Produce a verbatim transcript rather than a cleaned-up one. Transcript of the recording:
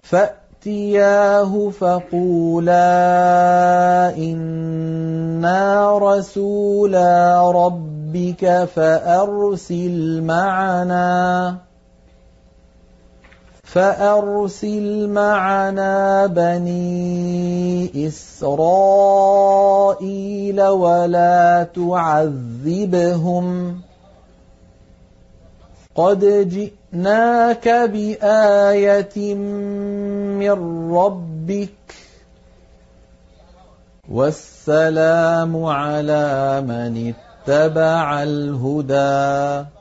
فَأْتِيَاهُ فَقُولَا إِنَّا رَسُولَا رَبِّكَ فَأَرْسِلْ مَعَنَا فَأَرْسِلْ مَعَنَا بَنِي إِسْرَائِيلَ وَلَا تُعَذِّبْهُمْ قَدْ جِئْنَاكَ بِآيَةٍ مِّن رَّبِّكَ وَالسَّلَامُ عَلَىٰ مَنِ اتَّبَعَ الْهُدَىٰ